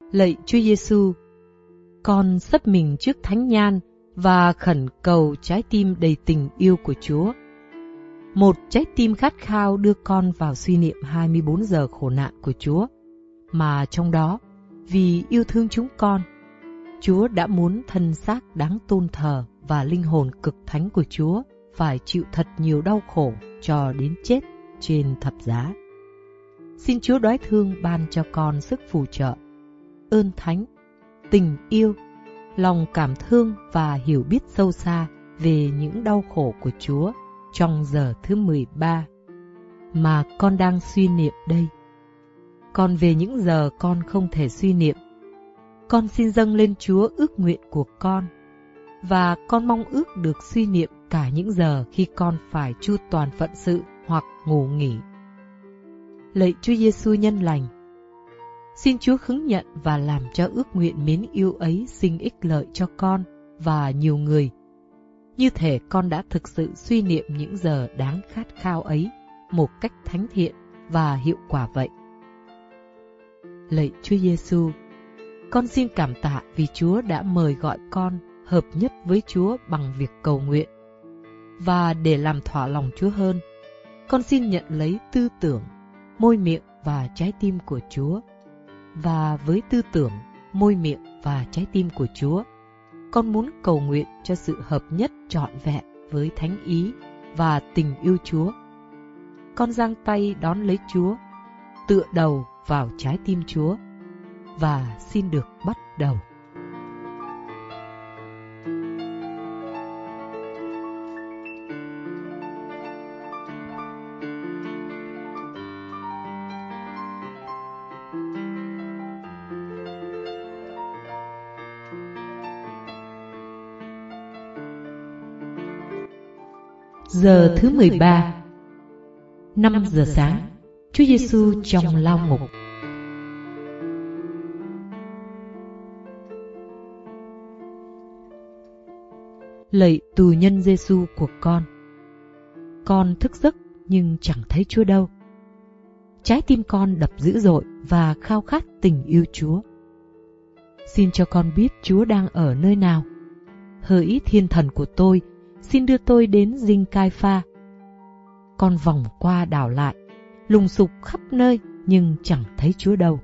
Lạy Chúa Giêsu, con sấp mình trước thánh nhan và khẩn cầu trái tim đầy tình yêu của Chúa. Một trái tim khát khao đưa con vào suy niệm 24 giờ khổ nạn của Chúa, mà trong đó, vì yêu thương chúng con, Chúa đã muốn thân xác đáng tôn thờ và linh hồn cực thánh của Chúa phải chịu thật nhiều đau khổ cho đến chết trên thập giá. Xin Chúa đoái thương ban cho con sức phù trợ, ơn thánh, tình yêu, lòng cảm thương và hiểu biết sâu xa về những đau khổ của Chúa trong giờ thứ 13 mà con đang suy niệm đây. Còn về những giờ con không thể suy niệm, con xin dâng lên Chúa ước nguyện của con, và con mong ước được suy niệm cả những giờ khi con phải chu toàn phận sự hoặc ngủ nghỉ. Lạy Chúa Giêsu nhân lành, xin Chúa khứng nhận và làm cho ước nguyện mến yêu ấy sinh ích lợi cho con và nhiều người, như thể con đã thực sự suy niệm những giờ đáng khát khao ấy một cách thánh thiện và hiệu quả vậy. Lạy Chúa Giêsu, con xin cảm tạ vì Chúa đã mời gọi con hợp nhất với Chúa bằng việc cầu nguyện. Và để làm thỏa lòng Chúa hơn, con xin nhận lấy tư tưởng, môi miệng và trái tim của Chúa. Và với tư tưởng, môi miệng và trái tim của Chúa, con muốn cầu nguyện cho sự hợp nhất trọn vẹn với thánh ý và tình yêu Chúa. Con giang tay đón lấy Chúa, tựa đầu vào trái tim Chúa, và xin được bắt đầu. Giờ thứ 13, 5 giờ sáng, Chúa Giêsu trong lao ngục. Lạy tù nhân Giêsu của con thức giấc nhưng chẳng thấy Chúa đâu. Trái tim con đập dữ dội và khao khát tình yêu Chúa. Xin cho con biết Chúa đang ở nơi nào. Hỡi thiên thần của tôi, xin đưa tôi đến dinh Cai Pha. Con vòng qua đảo lại, lùng sục khắp nơi nhưng chẳng thấy Chúa đâu.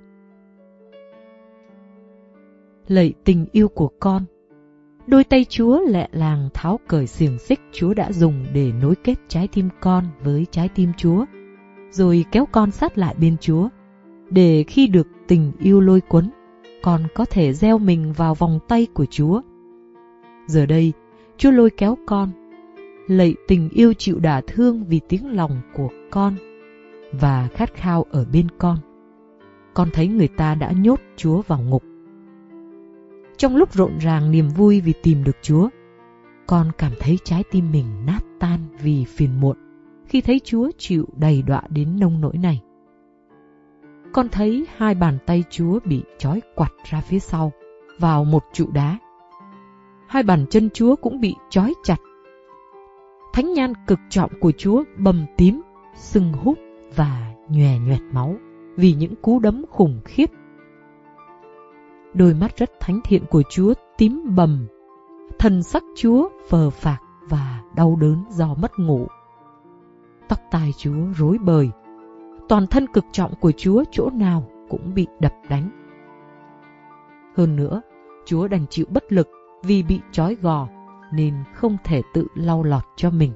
Lạy tình yêu của con, đôi tay Chúa lẹ làng tháo cởi xiềng xích Chúa đã dùng để nối kết trái tim con với trái tim Chúa, rồi kéo con sát lại bên Chúa, để khi được tình yêu lôi cuốn, con có thể gieo mình vào vòng tay của Chúa. Giờ đây, Chúa lôi kéo con. Lạy tình yêu chịu đả thương vì tiếng lòng của con và khát khao ở bên con. Con thấy người ta đã nhốt Chúa vào ngục. Trong lúc rộn ràng niềm vui vì tìm được Chúa, con cảm thấy trái tim mình nát tan vì phiền muộn khi thấy Chúa chịu đầy đọa đến nông nỗi này. Con thấy hai bàn tay Chúa bị trói quặt ra phía sau vào một trụ đá. Hai bàn chân Chúa cũng bị trói chặt. Thánh nhan cực trọng của Chúa bầm tím, sưng húp và nhòe nhoẹt máu vì những cú đấm khủng khiếp. Đôi mắt rất thánh thiện của Chúa tím bầm, thần sắc Chúa phờ phạc và đau đớn do mất ngủ. Tóc tai Chúa rối bời, toàn thân cực trọng của Chúa chỗ nào cũng bị đập đánh. Hơn nữa, Chúa đành chịu bất lực vì bị trói gò nên không thể tự lau lọt cho mình.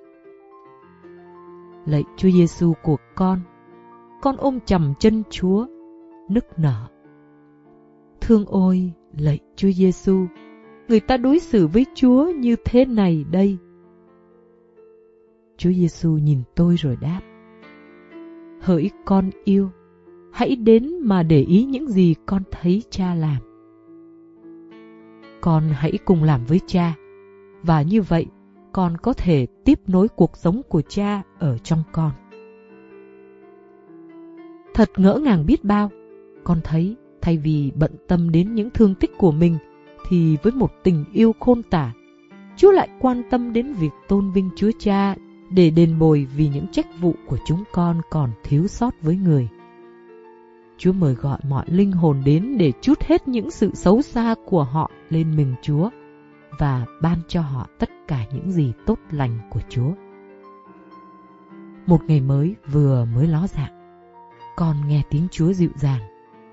Lạy Chúa Giêsu của con ôm chầm chân Chúa, nức nở. Thương ôi, lạy Chúa Giêsu, người ta đối xử với Chúa như thế này đây. Chúa Giêsu nhìn tôi rồi đáp: Hỡi con yêu, hãy đến mà để ý những gì con thấy Cha làm. Con hãy cùng làm với Cha, và như vậy con có thể tiếp nối cuộc sống của Cha ở trong con. Thật ngỡ ngàng biết bao, con thấy thay vì bận tâm đến những thương tích của mình, thì với một tình yêu khôn tả, Chúa lại quan tâm đến việc tôn vinh Chúa Cha để đền bồi vì những trách vụ của chúng con còn thiếu sót với người. Chúa mời gọi mọi linh hồn đến để trút hết những sự xấu xa của họ lên mình Chúa và ban cho họ tất cả những gì tốt lành của Chúa. Một ngày mới vừa mới ló dạng, con nghe tiếng Chúa dịu dàng.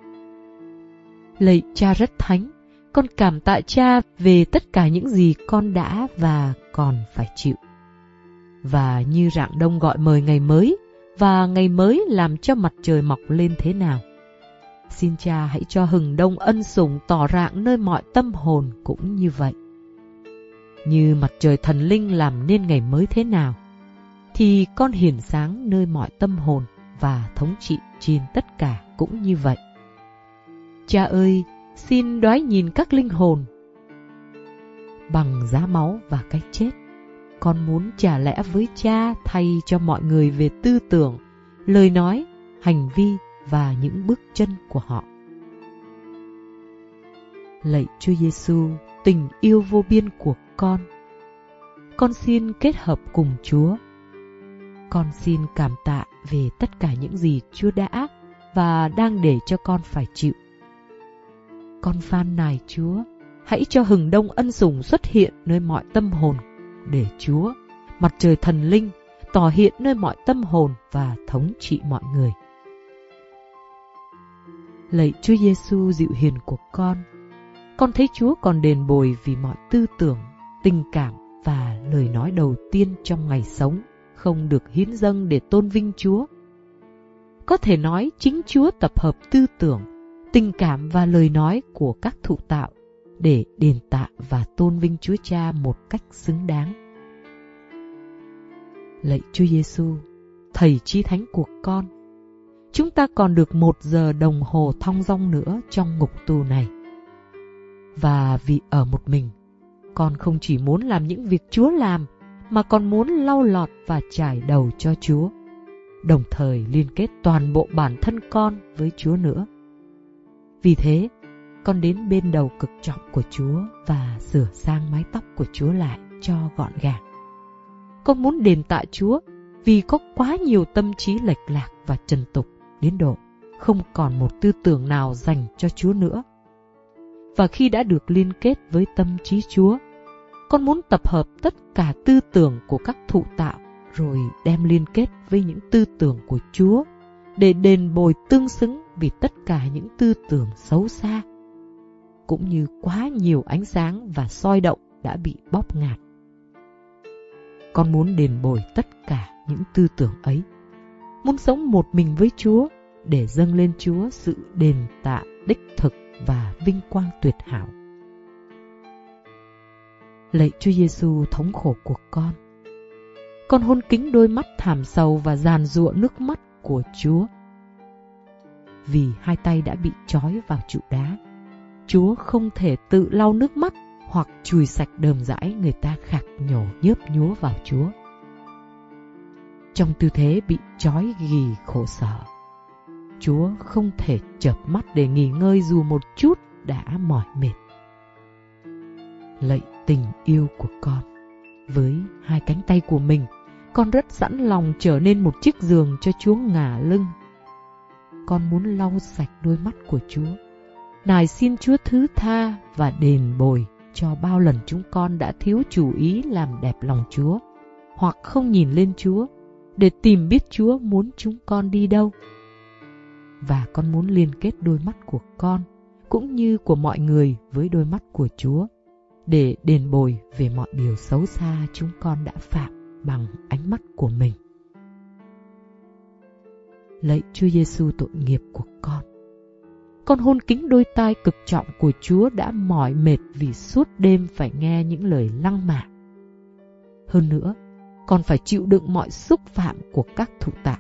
Lạy Cha rất thánh, con cảm tạ Cha về tất cả những gì con đã và còn phải chịu. Và như rạng đông gọi mời ngày mới, và ngày mới làm cho mặt trời mọc lên thế nào, xin Cha hãy cho hừng đông ân sủng tỏ rạng nơi mọi tâm hồn cũng như vậy. Như mặt trời thần linh làm nên ngày mới thế nào, thì con hiển sáng nơi mọi tâm hồn và thống trị trên tất cả cũng như vậy. Cha ơi, xin đoái nhìn các linh hồn. Bằng giá máu và cái chết, con muốn trả lẽ với Cha thay cho mọi người về tư tưởng, lời nói, hành vi và những bước chân của họ. Lạy Chúa Giêsu, tình yêu vô biên của con xin kết hợp cùng Chúa. Con xin cảm tạ về tất cả những gì Chúa đã và đang để cho con phải chịu. Con phàn nài Chúa, hãy cho hừng đông ân sủng xuất hiện nơi mọi tâm hồn, để Chúa, mặt trời thần linh, tỏ hiện nơi mọi tâm hồn và thống trị mọi người. Lạy Chúa Giêsu dịu hiền của con thấy Chúa còn đền bồi vì mọi tư tưởng, tình cảm và lời nói đầu tiên trong ngày sống không được hiến dâng để tôn vinh Chúa. Có thể nói chính Chúa tập hợp tư tưởng, tình cảm và lời nói của các thụ tạo để đền tạ và tôn vinh Chúa Cha một cách xứng đáng. Lạy Chúa Giêsu, Thầy Chí Thánh của con, chúng ta còn được 1 giờ đồng hồ thong dong nữa trong ngục tù này. Và vì ở một mình, con không chỉ muốn làm những việc Chúa làm, mà còn muốn lau lọt và trải đầu cho Chúa, đồng thời liên kết toàn bộ bản thân con với Chúa nữa. Vì thế, con đến bên đầu cực trọng của Chúa và sửa sang mái tóc của Chúa lại cho gọn gàng. Con muốn đền tạ Chúa vì có quá nhiều tâm trí lệch lạc và trần tục đến độ không còn một tư tưởng nào dành cho Chúa nữa. Và khi đã được liên kết với tâm trí Chúa, con muốn tập hợp tất cả tư tưởng của các thụ tạo rồi đem liên kết với những tư tưởng của Chúa để đền bồi tương xứng vì tất cả những tư tưởng xấu xa, cũng như quá nhiều ánh sáng và soi động đã bị bóp nghạt. Con muốn đền bồi tất cả những tư tưởng ấy, muốn sống một mình với Chúa để dâng lên Chúa sự đền tạ đích thực và vinh quang tuyệt hảo. Lạy Chúa Giêsu thống khổ của con hôn kính đôi mắt thảm sầu và giàn giụa nước mắt của Chúa. Vì 2 tay đã bị trói vào trụ đá, Chúa không thể tự lau nước mắt hoặc chùi sạch đờm dãi người ta khạc nhổ nhớp nhúa vào Chúa. Trong tư thế bị trói gỉ khổ sở, Chúa không thể chợp mắt để nghỉ ngơi dù một chút đã mỏi mệt. Lạy tình yêu của con, với 2 cánh tay của mình, con rất sẵn lòng trở nên một chiếc giường cho Chúa ngả lưng. Con muốn lau sạch đôi mắt của Chúa, nài xin Chúa thứ tha và đền bồi cho bao lần chúng con đã thiếu chủ ý làm đẹp lòng Chúa, hoặc không nhìn lên Chúa để tìm biết Chúa muốn chúng con đi đâu. Và con muốn liên kết đôi mắt của con cũng như của mọi người với đôi mắt của Chúa để đền bồi về mọi điều xấu xa chúng con đã phạm bằng ánh mắt của mình. Lạy Chúa Giêsu tội nghiệp của con hôn kính đôi tai cực trọng của Chúa đã mỏi mệt vì suốt đêm phải nghe những lời lăng mạ. Hơn nữa, con phải chịu đựng mọi xúc phạm của các thụ tạo.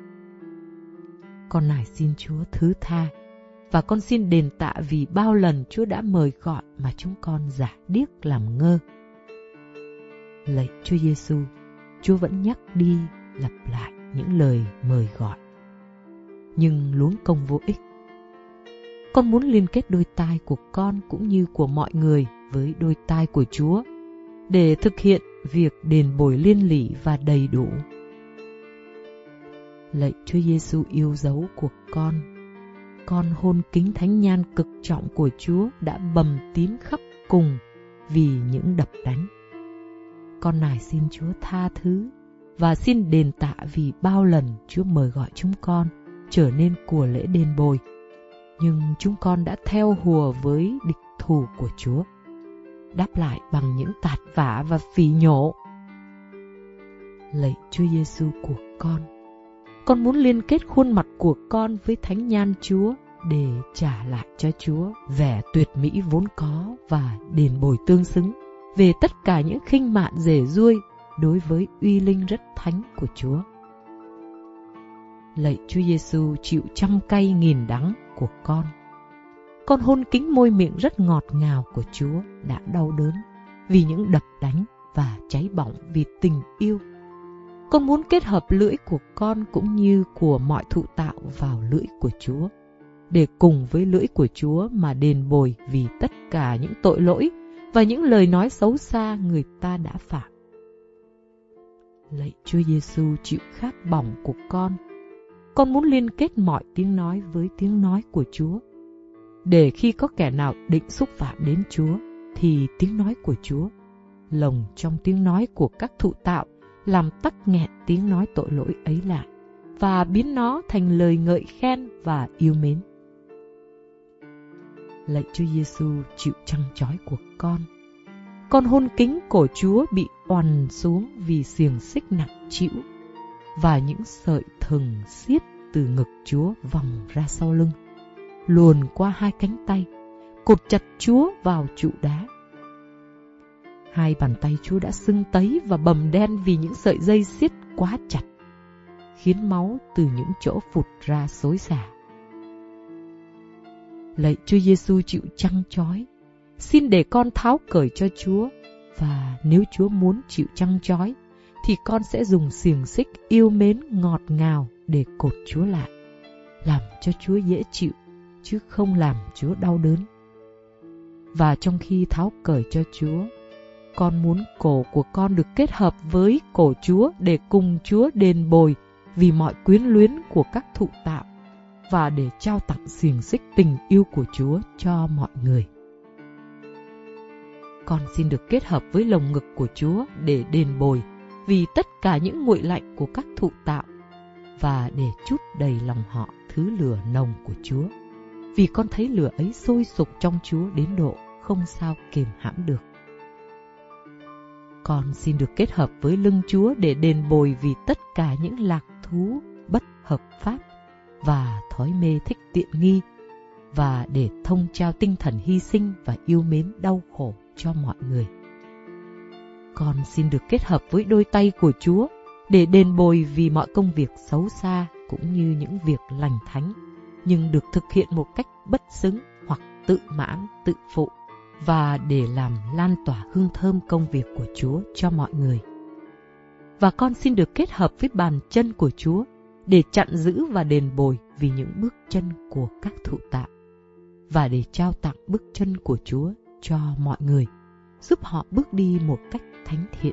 Con nài xin Chúa thứ tha, và con xin đền tạ vì bao lần Chúa đã mời gọi mà chúng con giả điếc làm ngơ. Lạy Chúa Giêsu, Chúa vẫn nhắc đi lặp lại những lời mời gọi, nhưng luống công vô ích. Con muốn liên kết đôi tai của con cũng như của mọi người với đôi tai của Chúa để thực hiện việc đền bồi liên lỉ và đầy đủ. Lạy Chúa Giêsu yêu dấu của con hôn kính thánh nhan cực trọng của Chúa đã bầm tím khắp cùng vì những đập đánh. Con nài xin Chúa tha thứ và xin đền tạ vì bao lần Chúa mời gọi chúng con trở nên của lễ đền bồi, nhưng chúng con đã theo hùa với địch thù của Chúa, đáp lại bằng những tạt vả và phỉ nhổ. Lạy Chúa Giêsu của con muốn liên kết khuôn mặt của con với thánh nhan Chúa để trả lại cho Chúa vẻ tuyệt mỹ vốn có và đền bồi tương xứng về tất cả những khinh mạn rể ruôi đối với uy linh rất thánh của Chúa. Lạy Chúa Giêsu chịu trăm cay nghìn đắng của con hôn kính môi miệng rất ngọt ngào của Chúa đã đau đớn vì những đập đánh và cháy bỏng vì tình yêu. Con muốn kết hợp lưỡi của con cũng như của mọi thụ tạo vào lưỡi của Chúa, để cùng với lưỡi của Chúa mà đền bồi vì tất cả những tội lỗi và những lời nói xấu xa người ta đã phạm. Lạy Chúa Giêsu chịu khát bỏng của con muốn liên kết mọi tiếng nói với tiếng nói của Chúa, để khi có kẻ nào định xúc phạm đến Chúa, thì tiếng nói của Chúa, lồng trong tiếng nói của các thụ tạo, làm tắc nghẹn tiếng nói tội lỗi ấy lại, và biến nó thành lời ngợi khen và yêu mến. Lạy Chúa Giêsu chịu trăng trói của con hôn kính cổ Chúa bị oằn xuống vì xiềng xích nặng trĩu, và những sợi thừng xiết từ ngực Chúa vòng ra sau lưng, luồn qua hai cánh tay, cột chặt Chúa vào trụ đá. Hai bàn tay Chúa đã sưng tấy và bầm đen vì những sợi dây xiết quá chặt, khiến máu từ những chỗ phụt ra xối xả. Lạy Chúa Giêsu chịu trăng trói, xin để con tháo cởi cho Chúa, và nếu Chúa muốn chịu trăng trói, thì con sẽ dùng xiềng xích yêu mến ngọt ngào để cột Chúa lại, làm cho Chúa dễ chịu, chứ không làm Chúa đau đớn. Và trong khi tháo cởi cho Chúa, con muốn cổ của con được kết hợp với cổ Chúa để cùng Chúa đền bồi vì mọi quyến luyến của các thụ tạo, và để trao tặng xiềng xích tình yêu của Chúa cho mọi người. Con xin được kết hợp với lồng ngực của Chúa để đền bồi vì tất cả những nguội lạnh của các thụ tạo, và để trút đầy lòng họ thứ lửa nồng của Chúa, vì con thấy lửa ấy sôi sục trong Chúa đến độ không sao kềm hãm được. Con xin được kết hợp với lưng Chúa để đền bồi vì tất cả những lạc thú bất hợp pháp và thói mê thích tiện nghi, và để thông trao tinh thần hy sinh và yêu mến đau khổ cho mọi người. Con xin được kết hợp với đôi tay của Chúa để đền bồi vì mọi công việc xấu xa cũng như những việc lành thánh, nhưng được thực hiện một cách bất xứng hoặc tự mãn, tự phụ, và để làm lan tỏa hương thơm công việc của Chúa cho mọi người. Và con xin được kết hợp với bàn chân của Chúa để chặn giữ và đền bồi vì những bước chân của các thụ tạo, và để trao tặng bước chân của Chúa cho mọi người, giúp họ bước đi một cách thánh thiện.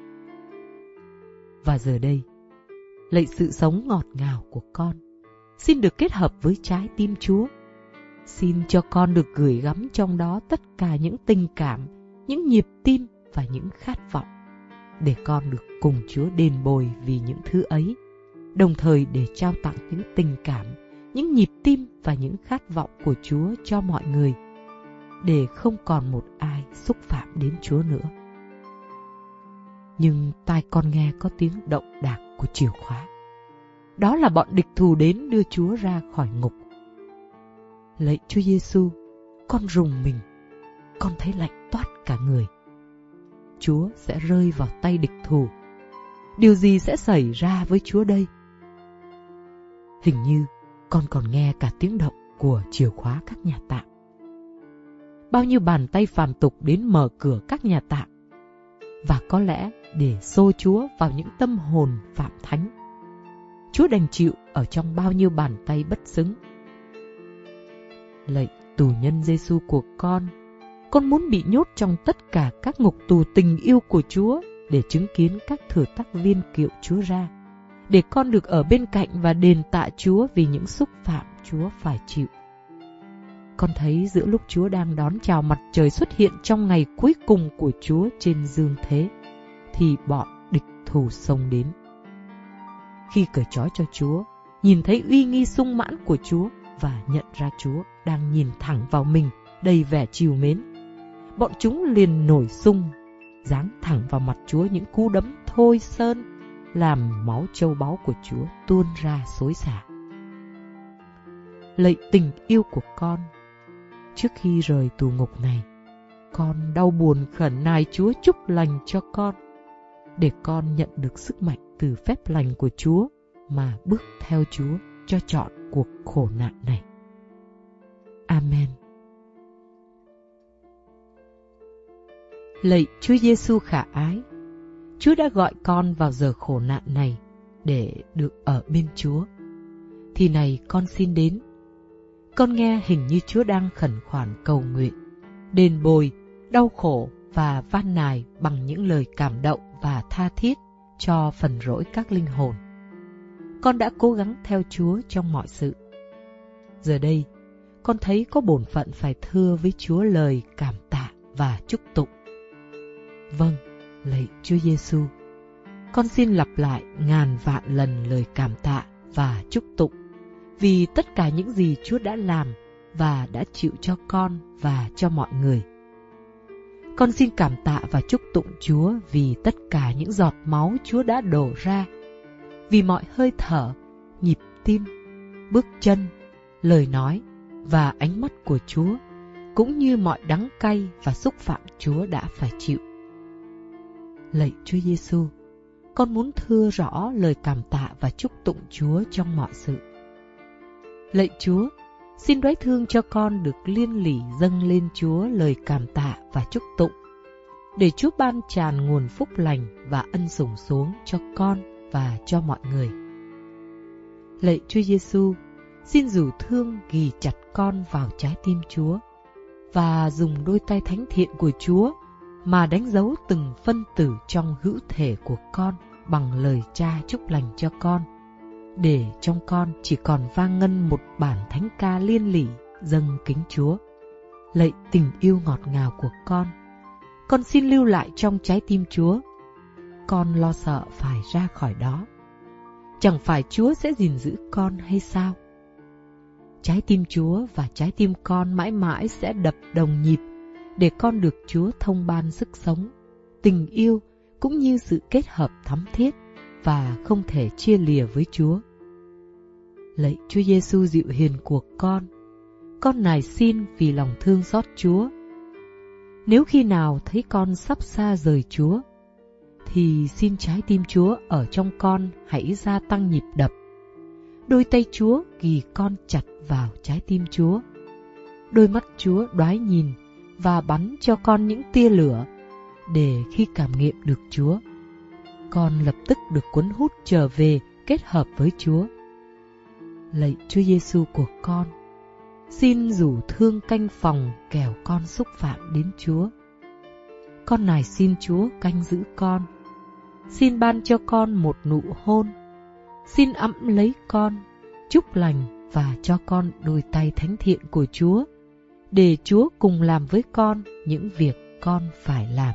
Và giờ đây, lạy sự sống ngọt ngào của con, xin được kết hợp với trái tim Chúa. Xin cho con được gửi gắm trong đó tất cả những tình cảm, những nhịp tim và những khát vọng, để con được cùng Chúa đền bồi vì những thứ ấy, đồng thời để trao tặng những tình cảm, những nhịp tim và những khát vọng của Chúa cho mọi người, để không còn một ai xúc phạm đến Chúa nữa. Nhưng tai con nghe có tiếng động đạc của chìa khóa. Đó là bọn địch thù đến đưa Chúa ra khỏi ngục. Lạy Chúa Giêsu, con rùng mình, con thấy lạnh toát cả người. Chúa sẽ rơi vào tay địch thù. Điều gì sẽ xảy ra với Chúa đây? Hình như con còn nghe cả tiếng động của chìa khóa các nhà tạm. Bao nhiêu bàn tay phàm tục đến mở cửa các nhà tạm, và có lẽ để xô Chúa vào những tâm hồn phạm thánh. Chúa đành chịu ở trong bao nhiêu bàn tay bất xứng. Lạy tù nhân Giêsu của con muốn bị nhốt trong tất cả các ngục tù tình yêu của Chúa để chứng kiến các thừa tác viên kiệu Chúa ra, để con được ở bên cạnh và đền tạ Chúa vì những xúc phạm Chúa phải chịu. con thấy giữa lúc Chúa đang đón chào mặt trời xuất hiện trong ngày cuối cùng của Chúa trên dương thế, thì bọn địch thù xông đến. Khi cởi trói cho Chúa, nhìn thấy uy nghi sung mãn của Chúa và nhận ra Chúa đang nhìn thẳng vào mình đầy vẻ trìu mến, bọn chúng liền nổi xung, giáng thẳng vào mặt Chúa những cú đấm thôi sơn, làm máu châu báu của Chúa tuôn ra xối xả. Lạy tình yêu của con, trước khi rời tù ngục này, con đau buồn khẩn nài Chúa chúc lành cho con, để con nhận được sức mạnh từ phép lành của Chúa mà bước theo Chúa cho trọn cuộc khổ nạn này. Amen. Lạy Chúa Giêsu khả ái, Chúa đã gọi con vào giờ khổ nạn này để được ở bên Chúa. Thì này con xin đến. Con nghe hình như Chúa đang khẩn khoản cầu nguyện, đền bồi, đau khổ và van nài bằng những lời cảm động và tha thiết cho phần rỗi các linh hồn. Con đã cố gắng theo Chúa trong mọi sự. Giờ đây, con thấy có bổn phận phải thưa với Chúa lời cảm tạ và chúc tụng. Vâng, lạy Chúa Giêsu, con xin lặp lại ngàn vạn lần lời cảm tạ và chúc tụng vì tất cả những gì Chúa đã làm và đã chịu cho con và cho mọi người. Con xin cảm tạ và chúc tụng Chúa vì tất cả những giọt máu Chúa đã đổ ra, vì mọi hơi thở, nhịp tim, bước chân, lời nói và ánh mắt của Chúa, cũng như mọi đắng cay và xúc phạm Chúa đã phải chịu. Lạy Chúa Giêsu, con muốn thưa rõ lời cảm tạ và chúc tụng Chúa trong mọi sự. Lạy Chúa, xin đoái thương cho con được liên lỉ dâng lên Chúa lời cảm tạ và chúc tụng, để Chúa ban tràn nguồn phúc lành và ân sủng xuống cho con và cho mọi người. Lạy Chúa Giêsu, xin rủ thương ghì chặt con vào trái tim Chúa và dùng đôi tay thánh thiện của Chúa mà đánh dấu từng phân tử trong hữu thể của con bằng lời Cha chúc lành cho con, để trong con chỉ còn vang ngân một bản thánh ca liên lỉ dâng kính Chúa. Lạy tình yêu ngọt ngào của con xin lưu lại trong trái tim Chúa. Con lo sợ phải ra khỏi đó. Chẳng phải Chúa sẽ gìn giữ con hay sao? Trái tim Chúa và trái tim con mãi mãi sẽ đập đồng nhịp, để con được Chúa thông ban sức sống, tình yêu cũng như sự kết hợp thắm thiết và không thể chia lìa với Chúa. Lạy Chúa Giêsu dịu hiền của con nài xin vì lòng thương xót Chúa. Nếu khi nào thấy con sắp xa rời Chúa, thì xin trái tim Chúa ở trong con hãy gia tăng nhịp đập. Đôi tay Chúa ghì con chặt vào trái tim Chúa. Đôi mắt Chúa đoái nhìn và bắn cho con những tia lửa, để khi cảm nghiệm được Chúa, con lập tức được cuốn hút trở về kết hợp với Chúa. Lạy Chúa Giêsu của xin rủ thương canh phòng kẻo con xúc phạm đến Chúa. Con nài xin Chúa canh giữ con. Xin ban cho con một nụ hôn. Xin ẵm lấy con, chúc lành và cho con đôi tay thánh thiện của Chúa, để Chúa cùng làm với con những việc con phải làm.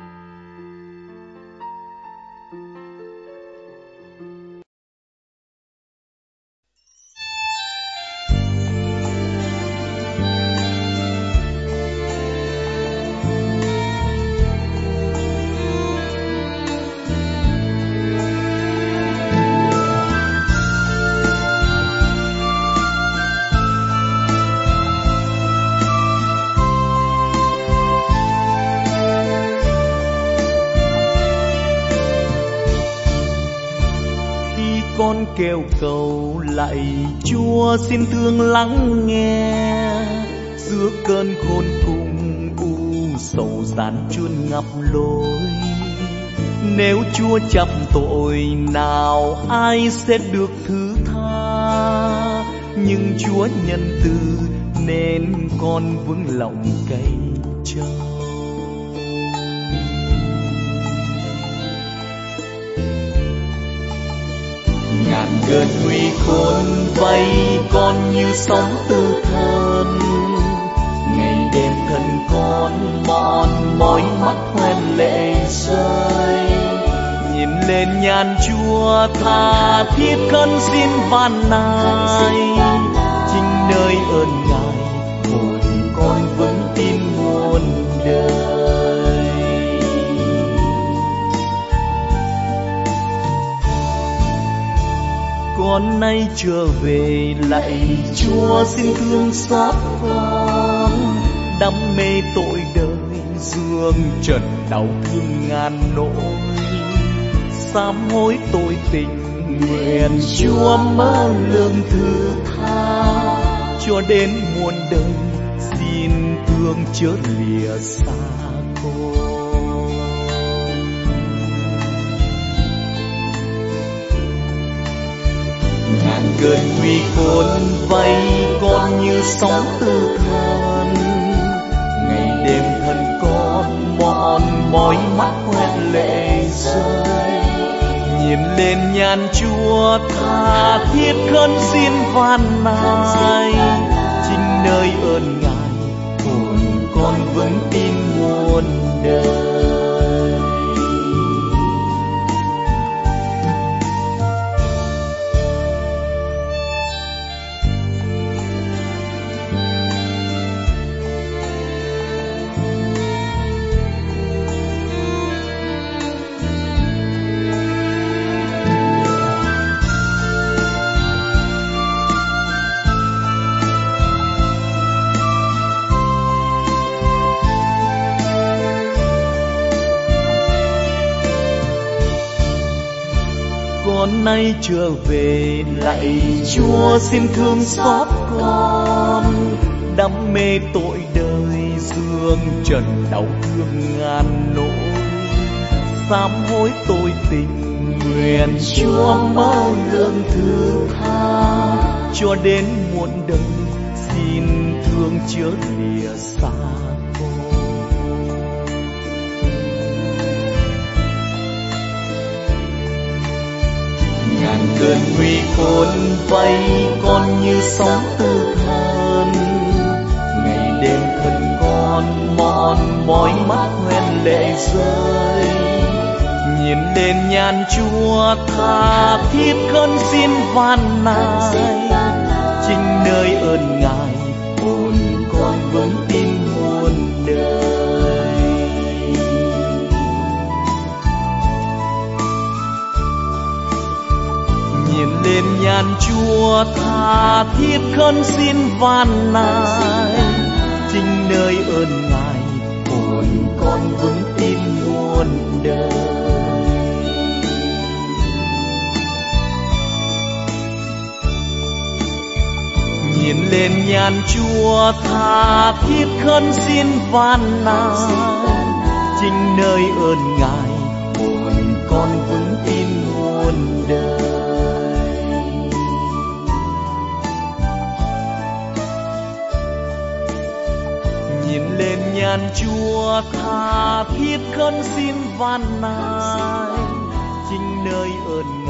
Con kêu cầu lạy Chúa xin thương lắng nghe, giữa cơn khôn cùng u sầu gian chuôn ngập lối. Nếu Chúa chấp tội nào ai sẽ được thứ tha, nhưng Chúa nhân từ nên con vững lòng cây trâu. Ngàn cơn nguy khốn vây con như sóng tư thân, con mòn mỏi mắt hoen lệ rơi. Nhìn lên nhan Chúa tha thiết khấn xin van nài, chính nơi ơn Ngài hồn con vững tin muôn đời. Con nay trở về lạy Chúa xin thương xót con, đam mê tội đời dương trần đau thương ngàn nỗi. Sám hối tội tình nguyện Chúa mơ lương thứ tha, cho đến muôn đời xin thương chớ lìa xa con. Ngàn cơn nguy khốn vây con như sóng tư thần, ngày đêm thân con mòn mỏi mắt hoen lệ rơi. Nhìn lên nhan Chúa tha thiết khấn xin van nài, chính nơi ơn Ngài hồn con vững tin muôn đời. Con nay trở về lạy Chúa xin thương xót con, đam mê tội đời dương trần đau thương ngàn nỗi. Sám hối tội tình nguyện Chúa mơ lương thứ tha, cho đến muôn đời xin thương chớ lìa xa. Ngàn cơn nguy khốn vây con như sóng tư thần, ngày đêm thân con mòn mỏi mắt hoen lệ rơi. Nhìn lên nhan Chúa tha thiết khấn xin van nài, chính nơi ơn Ngài hồn con vững tin muôn đời. Nhìn lên nhan Chúa tha thiết khấn xin van nài, chính nơi ơn Ngài hồn con vững tin muôn đời. Nhìn lên nhan Chúa tha thiết khấn xin van nài, chính nơi ơn Ngài hồn con vững tin muôn đời. Nhìn lên nhan Chúa tha thiết khấn xin van nài, chính nơi ơn